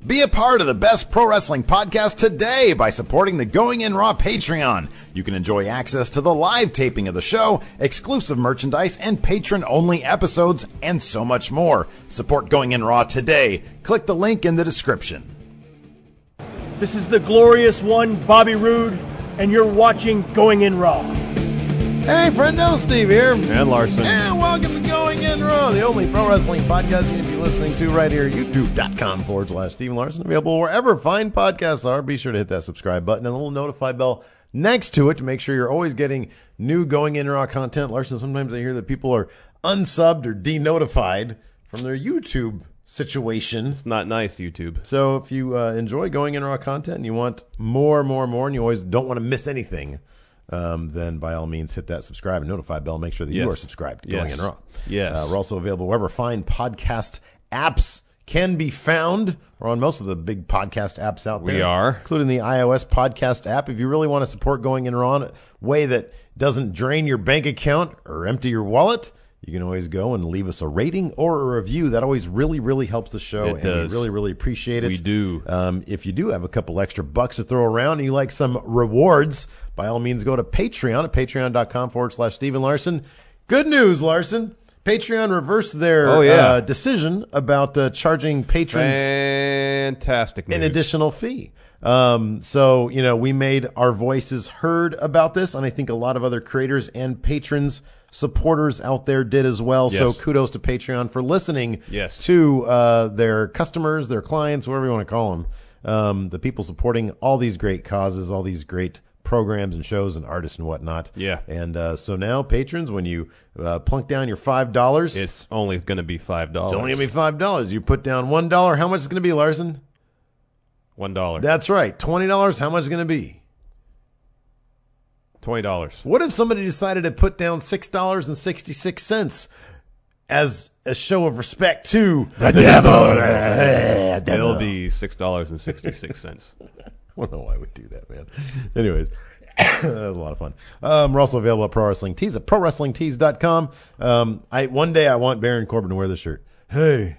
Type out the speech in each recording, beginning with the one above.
Be a part of the best pro wrestling podcast today by supporting the Going In Raw Patreon. You can enjoy access to the live taping of the show, exclusive merchandise, and patron-only episodes, and so much more. Support Going In Raw today. Click the link in the description. This is the glorious one, Bobby Roode, and you're watching Going In Raw. Hey, friendo, Steve here. And Larson. And welcome to Going In Raw, the only pro wrestling podcast you can be listening to right here, youtube.com/Steven Larson. Available wherever fine podcasts are. Be sure to hit that subscribe button and the little notify bell next to it to make sure you're always getting new Going In Raw content. Larson, sometimes I hear that people are unsubbed or denotified from their YouTube situation. It's not nice, YouTube. So if you enjoy Going In Raw content and you want more, and you always don't want to miss anything, then by all means hit that subscribe and notify bell. Make sure that you are subscribed to Going In Raw. Yes. We're also available wherever fine podcast apps can be found. We're on most of the big podcast apps out there. We are. Including the iOS podcast app. If you really want to support Going In Raw in a way that doesn't drain your bank account or empty your wallet, you can always go and leave us a rating or a review. That always really, really helps the show. It does. We really, really appreciate it. We do. If you do have a couple extra bucks to throw around and you like some rewards, by all means go to Patreon at patreon.com/Steven Larson. Good news, Larson. Patreon reversed their decision about charging patrons fantastic news. an additional fee. So, we made our voices heard about this, and I think a lot of other creators and patrons, supporters out there did as well. Yes. So kudos to Patreon for listening Yes. to their customers, their clients, whatever you want to call them, the people supporting all these great causes, all these great programs and shows and artists and whatnot. Yeah. And so now, patrons, when you plunk down your $5, It's only going to be $5. it's only going to be $5. You put down $1, how much is it going to be, Larson? $1. That's right. $20, how much is it going to be? $20. What if somebody decided to put down $6.66 as a show of respect to the devil? It'll be $6.66. I don't know why we do that, man. Anyways, that was a lot of fun. We're also available at Pro Wrestling Tees at ProWrestlingTees.com. One day I want Baron Corbin to wear this shirt. Hey.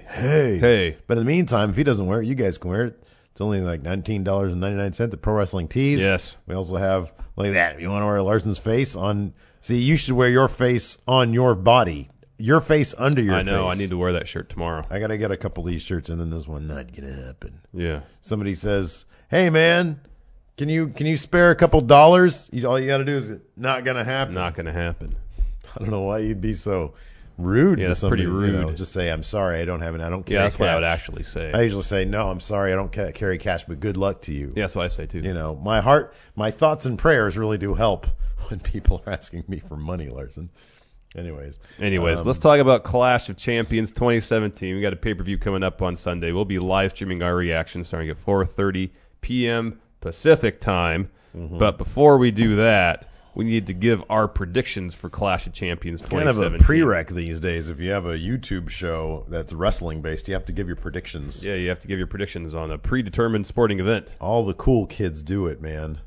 But in the meantime, if he doesn't wear it, you guys can wear it. It's only like $19.99 at Pro Wrestling Tees. Yes. We also have, like that, if you want to wear Larson's face on, see, you should wear your face on your body. Your face under your face. I know. I need to wear that shirt tomorrow. I got to get a couple of these shirts, and then there's one not going to happen. Yeah. Somebody says, hey, man, can you spare a couple dollars? All you got to do is not going to happen. Not going to happen. I don't know why you'd be so rude to that's somebody. pretty rude. Just say, I'm sorry, I don't have it. I don't carry Yeah, that's cash. what I would actually say. I usually say, no, I'm sorry, I don't carry cash, but good luck to you. Yeah, that's what I say, too. My thoughts and prayers really do help when people are asking me for money, Larson. Anyways, let's talk about Clash of Champions 2017. We got a pay-per-view coming up on Sunday. We'll be live streaming our reaction starting at 4:30 p.m. Pacific time. Mm-hmm. But before we do that, we need to give our predictions for Clash of Champions 2017. kind of a prereq these days. If you have a YouTube show that's wrestling-based, you have to give your predictions. Yeah, you have to give your predictions on a predetermined sporting event. All the cool kids do it, man.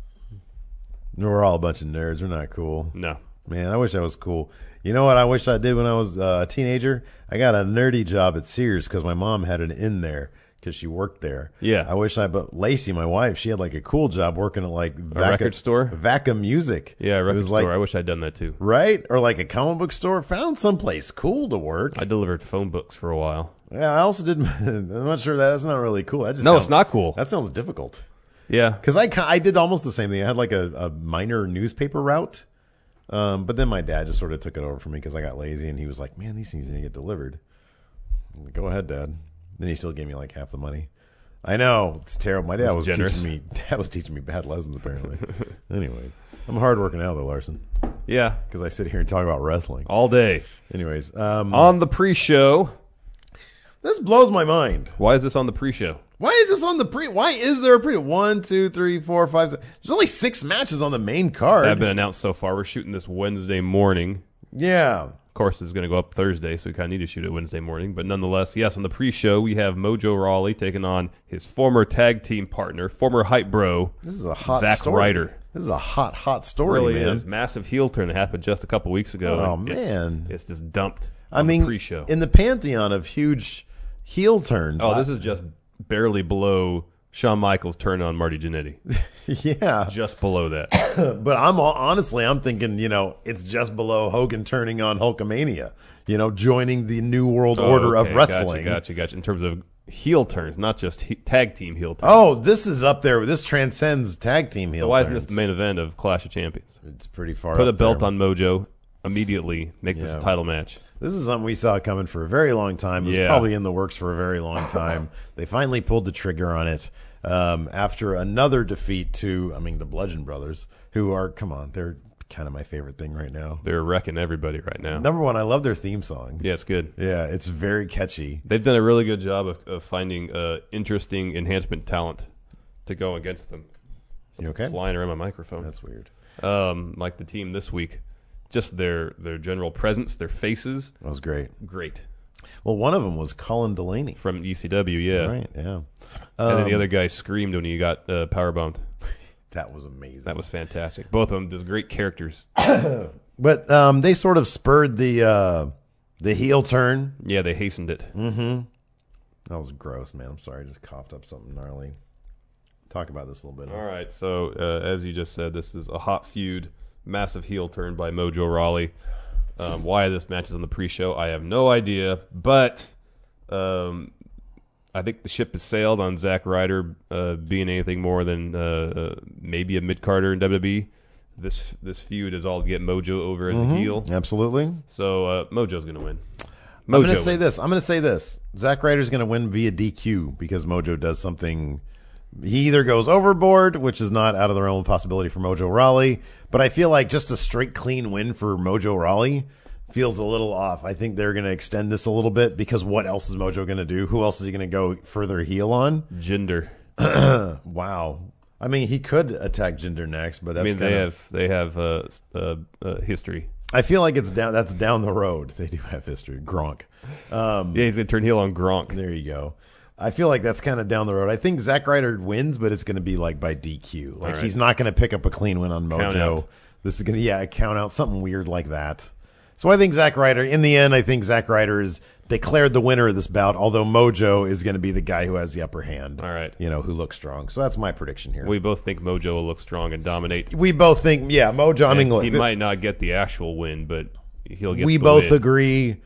We're all a bunch of nerds. We're not cool. No. Man, I wish I was cool. You know what I wish I did when I was a teenager? I got a nerdy job at Sears because my mom had it in there because she worked there. Yeah. But Lacey, my wife, she had like a cool job working at like A record store? Vaca Music. Yeah, a It record was store. like, I wish I'd done that too. right? Or like a comic book store. Found someplace cool to work. I delivered phone books for a while. Yeah, I also did. I'm not sure that's not really cool. That just No, sounds, it's not cool. That sounds difficult. Yeah. Because I did almost the same thing. I had like a minor newspaper route. But then my dad just sort of took it over for me because I got lazy, and he was like, man, these things need to get delivered. I'm like, go ahead, Dad. Then he still gave me like half the money. I know. It's terrible. My dad was teaching me bad lessons, apparently. Anyways, I'm hard working out, though, Larson, Yeah. because I sit here and talk about wrestling. All day. Anyways, On the pre-show. this blows my mind. Why is this on the pre-show? Why is this on the pre? Why is there a pre? 1, 2, 3, 4, 5, 6. There's only 6 matches on the main card. Have been announced so far. We're shooting this Wednesday morning. Yeah. Of course, it's going to go up Thursday, so we kind of need to shoot it Wednesday morning. But nonetheless, yes, on the pre-show, we have Mojo Rawley taking on his former tag team partner, former hype bro, This is a hot Zack story. Ryder. This is a hot story, Really man. is. Massive heel turn that happened just a couple weeks ago. Oh, and man. It's just dumped I on mean, the pre-show. in the pantheon of huge heel turns. Oh, this is just barely below Shawn Michaels' turn on Marty Jannetty. Yeah. Just below that. But I'm thinking, it's just below Hogan turning on Hulkamania, joining the New World Order of Wrestling. Gotcha. In terms of heel turns, not just tag team heel turns. Oh, this is up there. This transcends tag team heel So why turns. isn't this the main event of Clash of Champions? It's pretty far Put up a belt there. on Mojo immediately. Make this a title match. This is something we saw coming for a very long time. It was probably in the works for a very long time. They finally pulled the trigger on it after another defeat to, the Bludgeon Brothers, who are, they're kind of my favorite thing right now. They're wrecking everybody right now. Number one, I love their theme song. Yeah, it's good. Yeah, it's very catchy. They've done a really good job of finding interesting enhancement talent to go against them. You okay? Flying around my microphone. That's weird. Like the team this week. Just their general presence, their faces. That was great. Great. Well, one of them was Colin Delaney. From ECW, yeah. Right, yeah. And then the other guy screamed when he got powerbombed. That was amazing. That was fantastic. Both of them, those great characters. But they sort of spurred the heel turn. Yeah, they hastened it. Mm-hmm. That was gross, man. I'm sorry. I just coughed up something gnarly. Talk about this a little bit. All right. So, as you just said, this is a hot feud, massive heel turn by Mojo Rawley. Why this match is on the pre-show, I have no idea. But I think the ship has sailed on Zack Ryder being anything more than maybe a mid-carder in WWE. This feud is all to get Mojo over as a heel. Absolutely. So Mojo's going to win. I'm going to say this. Zack Ryder's going to win via DQ because Mojo does something. He either goes overboard, which is not out of the realm of possibility for Mojo Rawley, but I feel like just a straight clean win for Mojo Rawley feels a little off. I think they're going to extend this a little bit because what else is Mojo going to do? Who else is he going to go further heel on? Jinder. Wow. He could attack Jinder next, but that's they have history. I feel like that's down the road. They do have history. Gronk. Yeah, he's going to turn heel on Gronk. There you go. I feel like that's kind of down the road. I think Zack Ryder wins, but it's going to be like by DQ. Like he's not going to pick up a clean win on Mojo. This is going to count out, something weird like that. So I think Zack Ryder, in the end, Zack Ryder is declared the winner of this bout, although Mojo is going to be the guy who has the upper hand. All right. Who looks strong. So that's my prediction here. We both think Mojo will look strong and dominate. We both think, Mojo. He might not get the actual win, but he'll get We the both win. agree.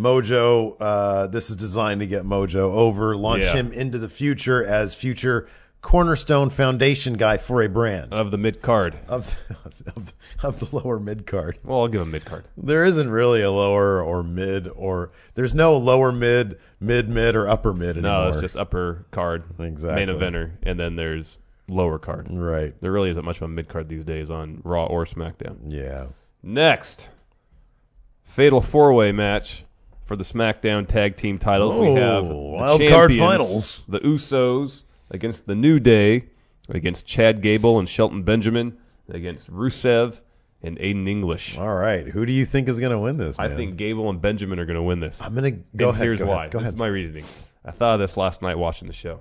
Mojo, this is designed to get Mojo over, launch him into the future as future cornerstone foundation guy for a brand. Of the mid-card. Of the lower mid-card. Well, I'll give him mid-card. There isn't really a lower or mid, or there's no lower mid, mid, or upper mid anymore. No, it's just upper card, Exactly. main eventer, and then there's lower card. Right. There really isn't much of a mid-card these days on Raw or SmackDown. Yeah. Next, Fatal 4-Way match for the SmackDown Tag Team titles. We have the wild card champions, finals. The Usos against the New Day, against Chad Gable and Shelton Benjamin, against Rusev and Aiden English. All right. Who do you think is going to win this, man? I think Gable and Benjamin are going to win this. I'm going to go ahead. Here's go why. Ahead, go this ahead. is my reasoning. I thought of this last night watching the show.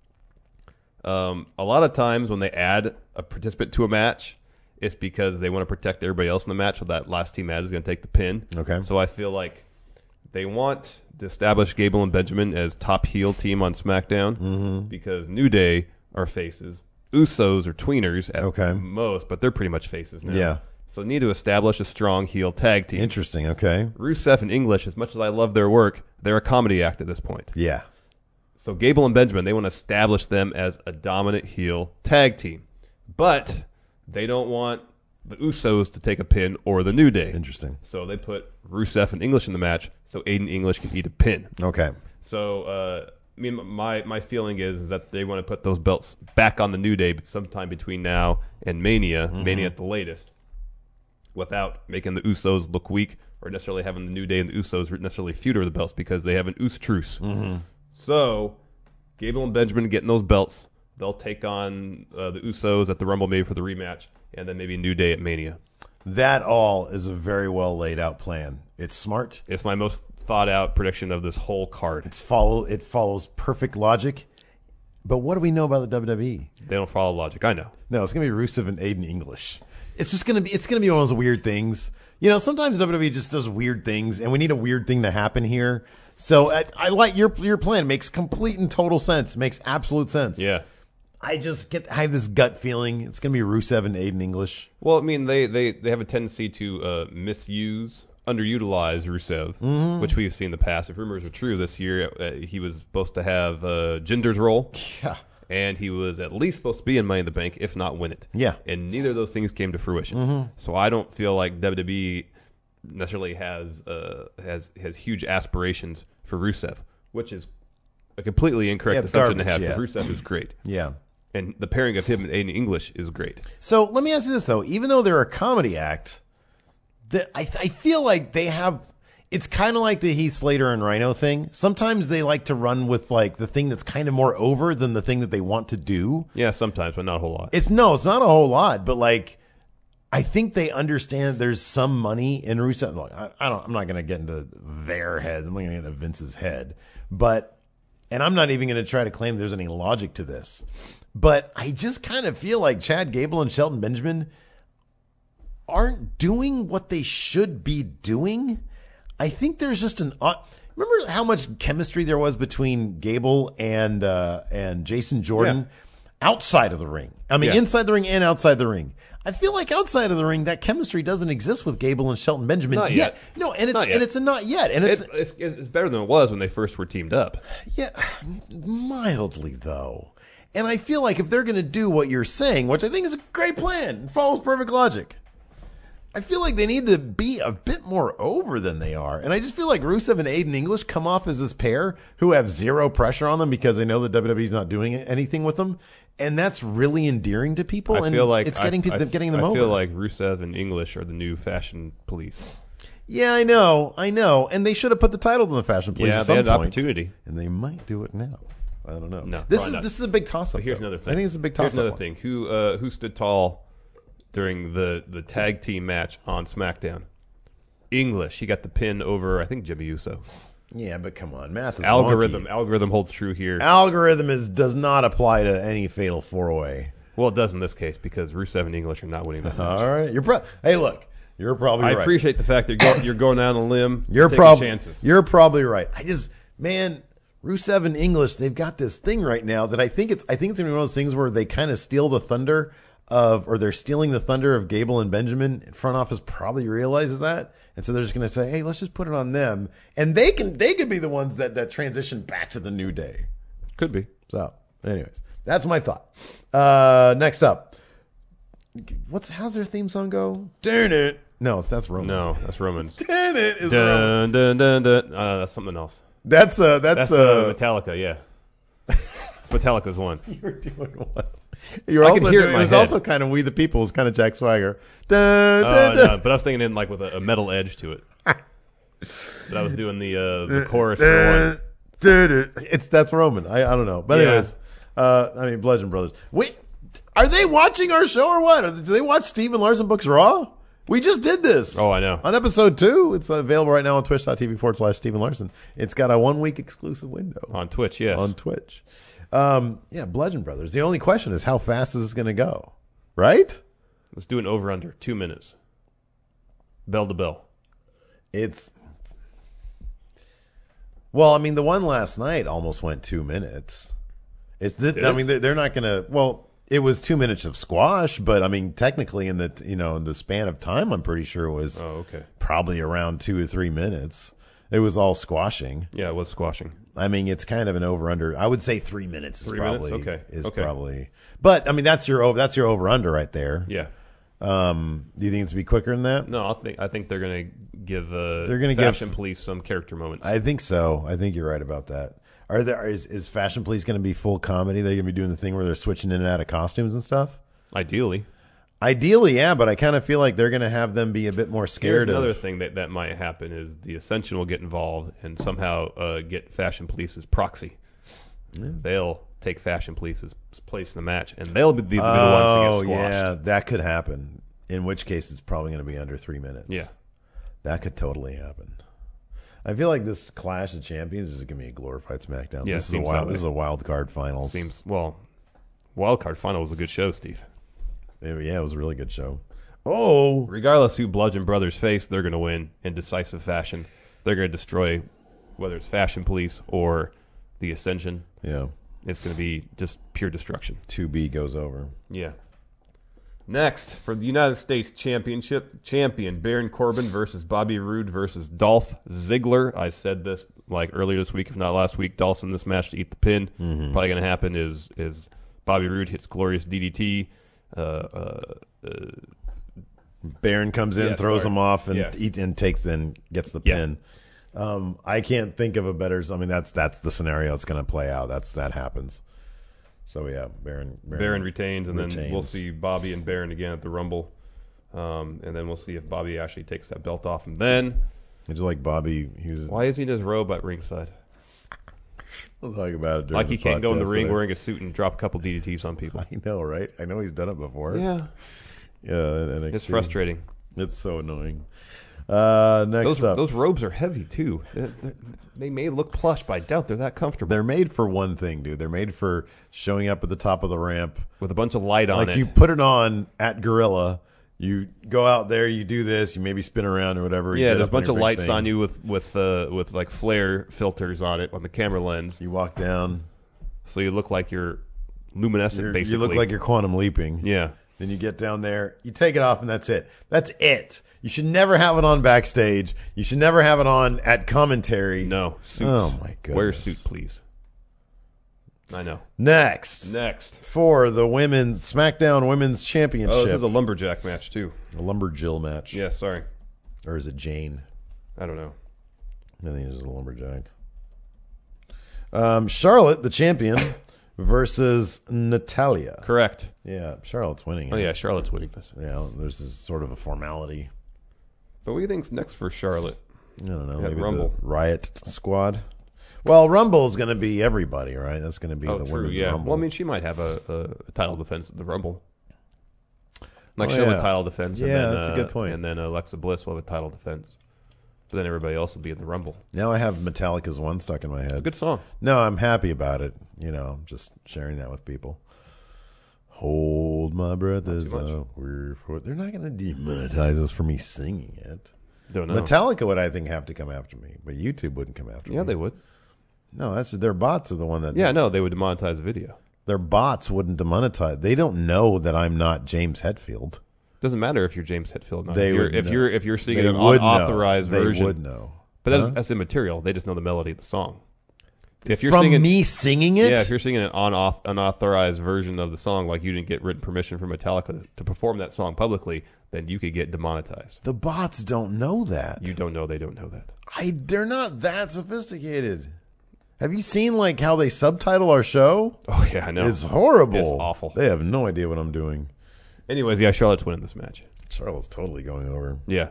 A lot of times when they add a participant to a match, it's because they want to protect everybody else in the match, so that last team added is going to take the pin. Okay. So I feel like they want to establish Gable and Benjamin as top heel team on SmackDown because New Day are faces. Usos are tweeners at most, but they're pretty much faces now. Yeah. So they need to establish a strong heel tag team. Interesting. Okay. Rusev and English, as much as I love their work, they're a comedy act at this point. Yeah. So Gable and Benjamin, they want to establish them as a dominant heel tag team. But they don't want the Usos to take a pin or the New Day. Interesting. So they put Rusev and English in the match so Aiden English can eat a pin. Okay. So my feeling is that they want to put those belts back on the New Day sometime between now and Mania, Mania at the latest, without making the Usos look weak or necessarily having the New Day and the Usos necessarily feud over the belts because they have an Us truce. So Gable and Benjamin getting those belts. They'll take on the Usos at the Rumble maybe for the rematch, and then maybe New Day at Mania. That all is a very well laid out plan. It's smart. It's my most thought out prediction of this whole card. It follows perfect logic. But what do we know about the WWE? They don't follow logic. I know. No, it's gonna be Rusev and Aiden English. It's gonna be one of those weird things. Sometimes WWE just does weird things, and we need a weird thing to happen here. So I like your plan. Makes complete and total sense. Makes absolute sense. Yeah. I have this gut feeling it's going to be Rusev and Aiden English. Well, I mean, they have a tendency to underutilize Rusev, which we've seen in the past. If rumors are true, this year he was supposed to have Jinder's role. Yeah. And he was at least supposed to be in Money in the Bank, if not win it. Yeah. And neither of those things came to fruition. So I don't feel like WWE necessarily has huge aspirations for Rusev, which is a completely incorrect assumption to have. Because Rusev is great. Yeah. And the pairing of him and Aiden English is great. So let me ask you this, though. Even though they're a comedy act, I feel like they have... It's kind of like the Heath Slater and Rhino thing. Sometimes they like to run with like the thing that's kind of more over than the thing that they want to do. Yeah, sometimes, but not a whole lot. It's not a whole lot, but like I think they understand there's some money in Rusev. Look, I'm not going to get into their heads. I'm not going to get into Vince's head, and I'm not even going to try to claim there's any logic to this. But I just kind of feel like Chad Gable and Shelton Benjamin aren't doing what they should be doing. I think there's just remember how much chemistry there was between Gable and Jason Jordan outside of the ring. I mean, inside the ring and outside the ring. I feel like outside of the ring, that chemistry doesn't exist with Gable and Shelton Benjamin not yet. No, and it's a not yet, and it's better than it was when they first were teamed up. Yeah, mildly though. And I feel like if they're going to do what you're saying, which I think is a great plan, and follows perfect logic, I feel like they need to be a bit more over than they are. And I just feel like Rusev and Aiden English come off as this pair who have zero pressure on them because they know that WWE's not doing anything with them. And that's really endearing to people. I feel like it's getting them over. I feel like Rusev and English are the new fashion police. Yeah, I know. And they should have put the titles on the fashion police at some point. Yeah, they had an opportunity. And they might do it now. I don't know. No, this is a big toss-up. But here's another thing. I think it's a big toss-up. Here's another thing. Who stood tall during the tag team match on SmackDown? English. He got the pin over, I think, Jimmy Uso. Yeah, but come on, math is algorithm. wonky. Algorithm holds true here. Algorithm does not apply to any fatal four-way. Well, it does in this case because Rusev and English are not winning that match. All right, hey, look, you're probably right. I appreciate the fact that you're going out on a limb. You're chances. You're probably right. Rusev and English, they've got this thing right now that I think it's going to be one of those things where they kind of steal the thunder they're stealing the thunder of Gable and Benjamin. Front office probably realizes that, and so they're just going to say, "Hey, let's just put it on them," and they could be the ones that transition back to the New Day. Could be. So, anyways, that's my thought. Next up, how's their theme song go? Darn it! No, that's Roman. No, that's Roman's. Darn it! Is Roman. Dun, dun, dun. That's something else. That's Metallica. Yeah, it's Metallica's one. You're doing what? I can hear it in my head. It was also kind of We the People. It was kind of Jack Swagger. No, but I was thinking in like with a metal edge to it. But I was doing the chorus for one. That's Roman. I don't know. But anyways, Bludgeon Brothers. Wait, are they watching our show or what? Do they watch Steven Larson Books Raw? We just did this. Oh, I know. On episode 2. It's available right now on twitch.tv/Steven Larson. It's got a 1-week exclusive window. On Twitch, yes. On Twitch. Bludgeon Brothers. The only question is how fast is this going to go? Right? Let's do an over-under. 2 minutes. Bell to bell. Well, the one last night almost went 2 minutes. They're not going to... Well, it was 2 minutes of squash, but technically in the span of time, I'm pretty sure it was probably around 2 or 3 minutes. It was all squashing. Yeah, it was squashing. It's kind of an over/under. I would say 3 minutes is 3 probably minutes? Okay. Probably. But that's your over/under right there. Yeah. Do you think it's to be quicker than that? No, I think they're going to give Fashion Police some character moments. I think so. I think you're right about that. Is Fashion Police going to be full comedy? They're going to be doing the thing where they're switching in and out of costumes and stuff? Ideally, yeah, but I kind of feel like they're going to have them be a bit more scared. Here's another thing that might happen is the Ascension will get involved and somehow get Fashion Police's proxy. Yeah. They'll take Fashion Police's place in the match, and they'll be the ones to get squashed. Yeah, that could happen. In which case, it's probably going to be under 3 minutes. Yeah, that could totally happen. I feel like this Clash of Champions is going to be a glorified SmackDown. Yeah, this is a wild card finals. Wild card final was a good show, Steve. Yeah, it was a really good show. Oh, regardless who Bludgeon Brothers face, they're going to win in decisive fashion. They're going to destroy whether it's Fashion Police or the Ascension. Yeah. It's going to be just pure destruction. 2B goes over. Yeah. Next, for the United States Championship, champion Baron Corbin versus Bobby Roode versus Dolph Ziggler. I said this like earlier this week, if not last week. Dolph's in this match to eat the pin. Probably going to happen is Bobby Roode hits glorious DDT. Baron comes in, throws him off, and gets the pin. I can't think of a better. I mean, that's the scenario it's going to play out. That happens. So yeah, Baron retains, and then we'll see Bobby and Baron again at the Rumble, and then we'll see if Bobby actually takes that belt off. And then, would you like Bobby? Why is he in his robe at ringside? We'll talk about it. Like he can't go in the ring wearing a suit and drop a couple DDTs on people. I know, right? I know he's done it before. Yeah, it's frustrating. It's so annoying. Next up, those robes are heavy too. They may look plush, but I doubt they're that comfortable. They're made for one thing, dude. They're made for showing up at the top of the ramp with a bunch of light on it. Like you put it on at Gorilla, you go out there, you do this, you maybe spin around or whatever. Yeah, there's a bunch of lights on you with like flare filters on it on the camera lens. You walk down, so you look like you're luminescent. Basically, you look like you're quantum leaping. Yeah. Then you get down there, you take it off, and that's it. That's it. You should never have it on backstage. You should never have it on at commentary. No, suits. Oh, my goodness. Wear a suit, please. I know. Next. For the SmackDown Women's Championship. Oh, this is a lumberjack match, too. A lumberjill match. Yeah, sorry. Or is it Jane? I don't know. I think it's a lumberjack. Charlotte, the champion, versus Natalya. Correct. Yeah, Charlotte's winning. Oh, yeah, Charlotte's winning this. Yeah, there's this sort of a formality. But what do you think's next for Charlotte? I don't know. Maybe Rumble. The Riot Squad. Well, Rumble's going to be everybody, right? That's going to be the Women's Rumble. Well, I mean, she might have a title defense at the Rumble. Like she'll have a title defense. Yeah, and then, that's a good point. And then Alexa Bliss will have a title defense. But then everybody else will be in the Rumble. Now I have Metallica's One stuck in my head. Good song. No, I'm happy about it. Just sharing that with people. Hold my breath as we're for. They're not going to demonetize us for me singing it. Don't know. Metallica would, I think, have to come after me, but YouTube wouldn't come after me. Yeah, they would. No, that's their bots are the one that. Yeah, no, they would demonetize the video. Their bots wouldn't demonetize. They don't know that I'm not James Hetfield. Doesn't matter if you're James Hetfield. Not. They if you're singing an unauthorized version, they would know. But that's immaterial. They just know the melody of the song. If you're From me singing it? Yeah, if you're singing an unauthorized version of the song, like you didn't get written permission from Metallica to perform that song publicly, then you could get demonetized. The bots don't know that. You don't know they don't know that. They're not that sophisticated. Have you seen how they subtitle our show? Oh, yeah, I know. It's horrible. It's awful. They have no idea what I'm doing. Anyways, yeah, Charlotte's winning this match. Charlotte's totally going over. Yeah.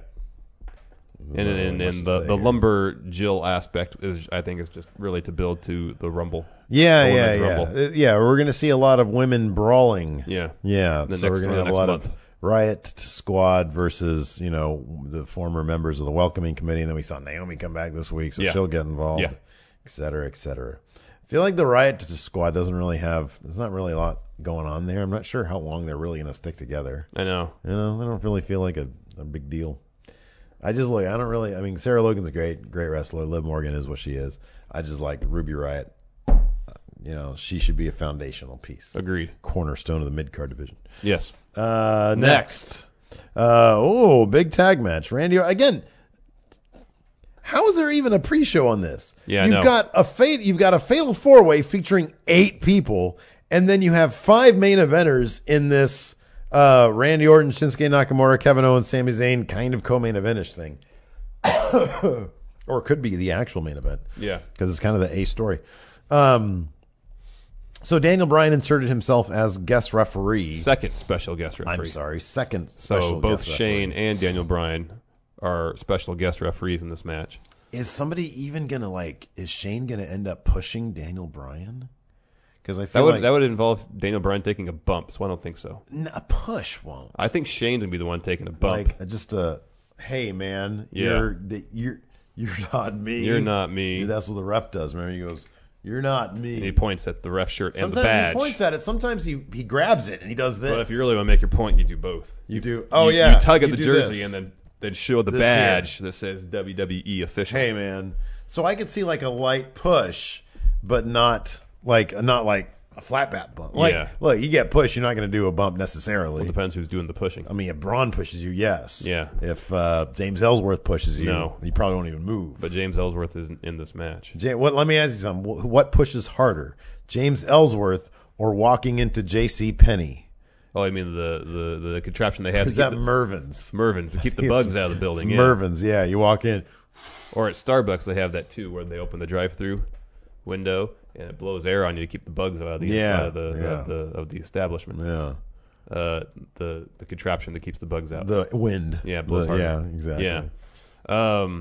And the lumberjill aspect I think is just really to build to the Rumble. Yeah. We're going to see a lot of women brawling. Yeah. So we're going to have a lot of Riot Squad versus the former members of the Welcoming Committee, and then we saw Naomi come back this week, so she'll get involved, et cetera, et cetera. I feel like the Riot Squad there's not really a lot going on there. I'm not sure how long they're really going to stick together. I know. I don't really feel like a big deal. I mean, Sarah Logan's a great wrestler. Liv Morgan is what she is. I just like Ruby Riott. She should be a foundational piece. Agreed. Cornerstone of the mid-card division. Yes. Next. Big tag match. Randy, again, how is there even a pre-show on this? Yeah, you've got a fatal four-way featuring 8 people, and then you have 5 main eventers in this Randy Orton, Shinsuke Nakamura, Kevin Owens, Sami Zayn kind of co-main event-ish thing. Or it could be the actual main event. Yeah. Because it's kind of the A story. So Daniel Bryan inserted himself as guest referee. Second special guest referee. I'm sorry, second special So both guest Shane referee. and Daniel Bryan are special guest referees in this match. Is somebody even going to is Shane going to end up pushing Daniel Bryan? Because I feel that would involve Daniel Bryan taking a bump, so I don't think so. A push won't. I think Shane's going to be the one taking a bump. Hey man, Yeah. you're not me. You're not me. That's what the ref does. Remember, he goes, "You're not me." And he points at the ref shirt and Sometimes the badge. he points at it. Sometimes he grabs it and he does this. But if you really want to make your point, you do both. You do. You tug at the do jersey this. and then show the This badge that says WWE official. Hey man, So I could see like a light push, but not like a flat back bump. Like, Yeah. look, you get pushed, you're not going to do a bump necessarily. It depends who's doing the pushing. I mean, if Braun pushes you, yes. Yeah. If James Ellsworth pushes you, No. you probably won't even move. But James Ellsworth isn't in this match. Let me ask you something. What pushes harder, James Ellsworth or walking into J.C. Penney? Oh, I mean the contraption they have. Is that Mervin's? Mervin's to keep the bugs out of the building. It's Yeah. Mervin's, yeah. You walk in. Or at Starbucks, they have that too, where they open the drive-through window and it blows air on you to keep the bugs out of the inside of the establishment. Yeah. The contraption that keeps the bugs out. The wind. Yeah, it blows harder. Yeah, exactly. Yeah.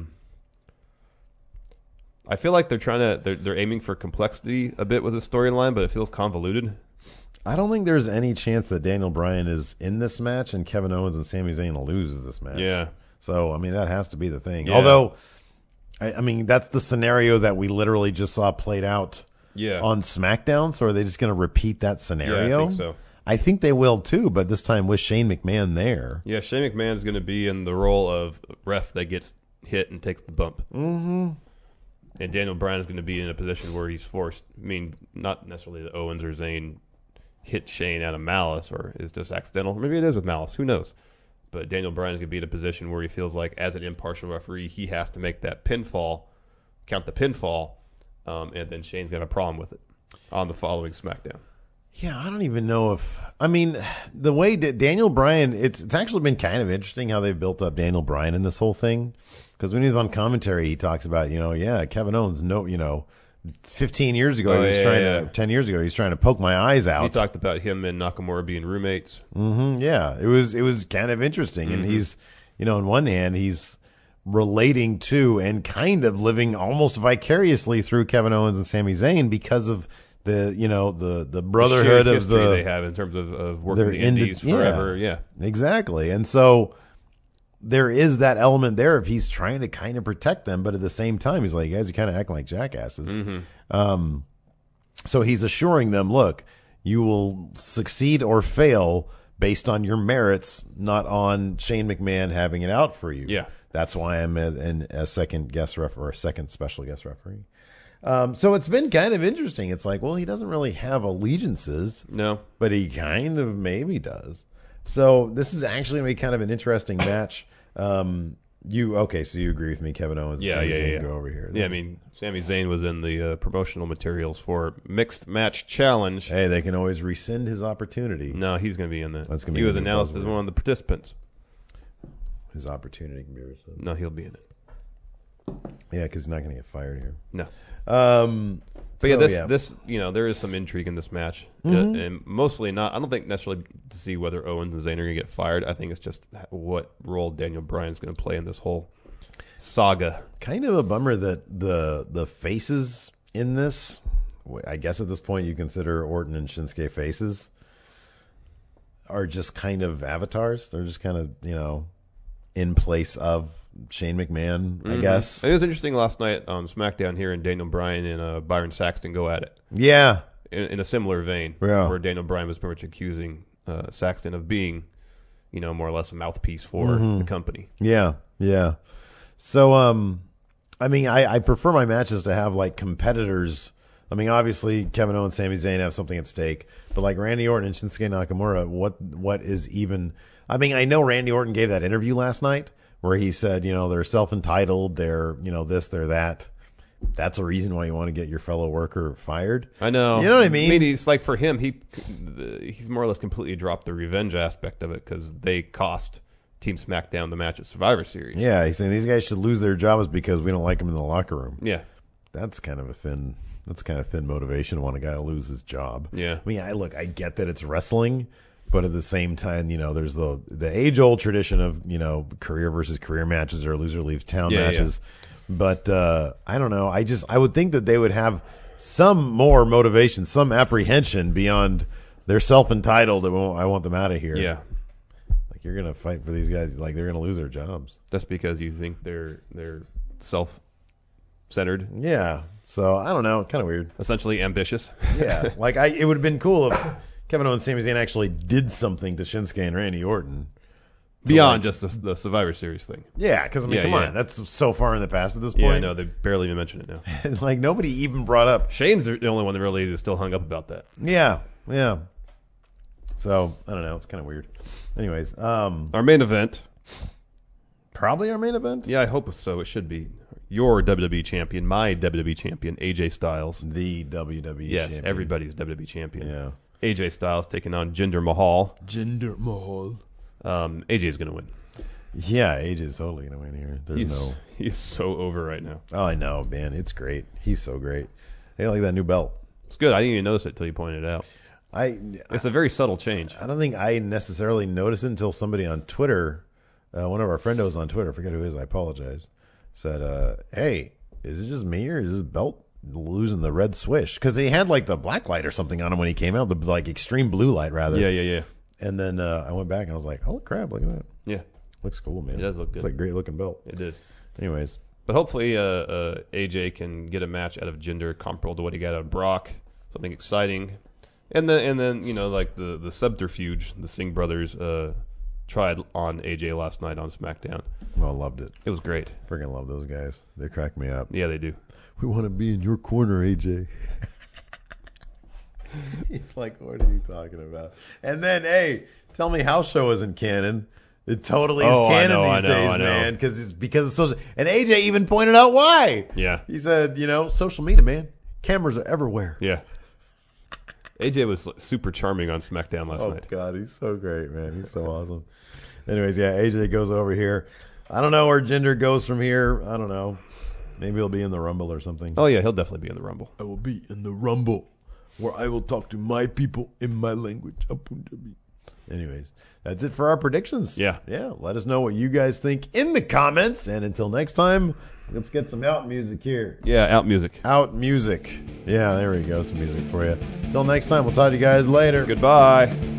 I feel like they're aiming for complexity a bit with the storyline, but it feels convoluted. I don't think there's any chance that Daniel Bryan is in this match and Kevin Owens and Sami Zayn loses this match. Yeah. So, I mean, that has to be the thing. Yeah. Although, I mean, that's the scenario that we literally just saw played out Yeah. on SmackDown. So are they just going to repeat that scenario? Yeah, I think so. I think they will too, but this time with Shane McMahon there. Yeah, Shane McMahon's going to be in the role of ref that gets hit and takes the bump. Mm-hmm. And Daniel Bryan is going to be in a position where he's forced. I mean, not necessarily that Owens or Zayn hit Shane out of malice or is just accidental. Maybe it is with malice. Who knows? But Daniel Bryan is going to be in a position where he feels like, as an impartial referee, he has to make that pinfall, count the pinfall, and then Shane's got a problem with it on the following SmackDown. Yeah, I don't even know if. I mean, the way Daniel Bryan, it's actually been kind of interesting how they've built up Daniel Bryan in this whole thing. Because when he was on commentary, he talks about, Kevin Owens, 15 years ago, he was trying to, 10 years ago, he was trying to poke my eyes out. He talked about him and Nakamura being roommates. Yeah, it was kind of interesting. And he's, on one hand, he's relating to and kind of living almost vicariously through Kevin Owens and Sami Zayn because of the brotherhood shared of history the they have in terms of working the indies forever. Yeah, exactly. And so there is that element there if he's trying to kind of protect them, but at the same time, he's like, you guys are kind of acting like jackasses. So he's assuring them, look, you will succeed or fail based on your merits, not on Shane McMahon having it out for you. Yeah. That's why I'm a second guest ref or a second special guest referee. So it's been kind of interesting. It's like, well, he doesn't really have allegiances. No. But he kind of maybe does. So this is actually going to be kind of an interesting match. So you agree with me, Kevin Owens and Sami Zayn go over here. Yeah, I mean, Sami Zayn was in the promotional materials for Mixed Match Challenge. Hey, they can always rescind his opportunity. No, he's going to be in that. That's gonna be he was the announced buzzword. as one of the participants. His opportunity can be rescinded. No, he'll be in it. Yeah, because he's not going to get fired here. No. But This there is some intrigue in this match, and mostly not. I don't think necessarily to see whether Owens and Zayn are going to get fired. I think it's just what role Daniel Bryan's going to play in this whole saga. Kind of a bummer that the faces in this, I guess at this point you consider Orton and Shinsuke faces, are just kind of avatars. They're just kind of, in place of Shane McMahon, I guess. It was interesting last night on SmackDown hearing Daniel Bryan and Byron Saxton go at it. Yeah. In a similar vein, Yeah. where Daniel Bryan was pretty much accusing Saxton of being, more or less a mouthpiece for the company. Yeah. Yeah. So, I mean, I prefer my matches to have like competitors. I mean, obviously Kevin Owens, Sami Zayn have something at stake, but like Randy Orton and Shinsuke Nakamura, what is even? I mean, I know Randy Orton gave that interview last night where he said, they're self-entitled, they're, this, they're that. That's a reason why you want to get your fellow worker fired. I know. You know what I mean? It's like for him, he's more or less completely dropped the revenge aspect of it because they cost Team SmackDown the match at Survivor Series. Yeah, he's saying these guys should lose their jobs because we don't like them in the locker room. Yeah. That's kind of thin motivation to want a guy to lose his job. Yeah. I mean, I get that it's wrestling, but at the same time, there's the age old tradition of, career versus career matches or loser leaves town matches. Yeah. But I don't know. I would think that they would have some more motivation, some apprehension beyond they're self-entitled. I want them out of here. Yeah. Like you're going to fight for these guys. Like they're going to lose their jobs. That's because you think they're self-centered. Yeah. So I don't know. Kind of weird. Essentially ambitious. Yeah. Like it would have been cool if Kevin Owens and Sami Zayn actually did something to Shinsuke and Randy Orton. Beyond just the Survivor Series thing. Yeah, because, I mean, Yeah, come yeah. on. That's so far in the past at this Yeah, I point. know. They barely even mention it now. And, like, nobody even brought up. Shane's the only one that really is still hung up about that. Yeah, yeah. So, I don't know. It's kind of weird. Anyways, Our main event. probably our main event? Yeah, I hope so. It should be. Your WWE champion, my WWE champion, AJ Styles. The WWE Yes, champion. everybody's WWE champion. Yeah. AJ Styles taking on Jinder Mahal. Jinder Mahal. AJ's going to win. Yeah, AJ's totally going to win here. There's He's so over right now. Oh, I know, man. It's great. He's so great. Hey, I like that new belt. It's good. I didn't even notice it until you pointed it out. It's a very subtle change. I don't think I necessarily noticed it until somebody on Twitter, one of our friendos on Twitter, I forget who it is, I apologize, said, hey, is it just me or is this belt losing the red swish? Because he had like the black light or something on him when he came out, the like extreme blue light rather. Yeah. And then I went back and I was like, holy crap, look at that. Yeah, Looks cool, man. It does look good. It's like a great looking belt. it is. Anyways, But hopefully AJ can get a match out of Jinder comparable to what he got out of Brock, something exciting. And then like the subterfuge the Singh brothers tried on AJ last night on SmackDown. well, loved it. It was great. Freaking love those guys. They crack me up. Yeah, they do. We want to be in your corner, AJ. He's like, what are you talking about? And then, hey, tell me House Show isn't canon. It totally is Oh, I canon know, these I know, days, I know. man. Because it's social. And AJ even pointed out why. Yeah. He said, social media, man. Cameras are everywhere. Yeah. AJ was super charming on SmackDown last Oh, night. God. He's so great, man. He's so awesome. Anyways, yeah, AJ goes over here. I don't know where Jinder goes from here. I don't know. Maybe he'll be in the Rumble or something. Oh yeah, he'll definitely be in the Rumble. I will be in the Rumble, where I will talk to my people in my language. Anyways, that's it for our predictions. Yeah. Let us know what you guys think in the comments. And until next time, let's get some out music here. Yeah, out music. Out music. Yeah, there we go. Some music for you. Until next time, we'll talk to you guys later. Goodbye.